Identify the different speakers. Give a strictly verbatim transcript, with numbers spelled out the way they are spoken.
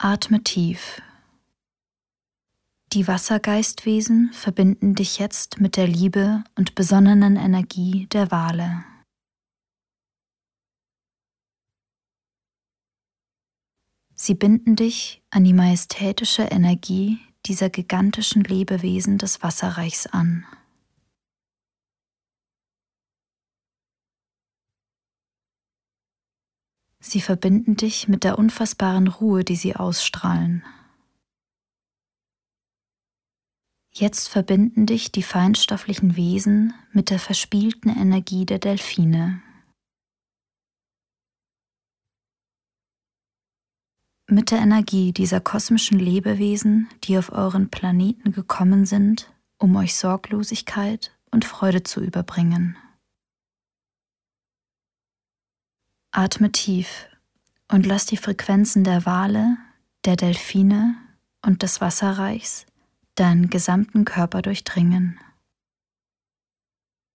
Speaker 1: Atme tief. Die Wassergeistwesen verbinden dich jetzt mit der Liebe und besonnenen Energie der Wale. Sie binden dich an die majestätische Energie dieser gigantischen Lebewesen des Wasserreichs an. Sie verbinden dich mit der unfassbaren Ruhe, die sie ausstrahlen. Jetzt verbinden dich die feinstofflichen Wesen mit der verspielten Energie der Delfine. Mit der Energie dieser kosmischen Lebewesen, die auf euren Planeten gekommen sind, um euch Sorglosigkeit und Freude zu überbringen. Atme tief und lass die Frequenzen der Wale, der Delfine und des Wasserreichs deinen gesamten Körper durchdringen.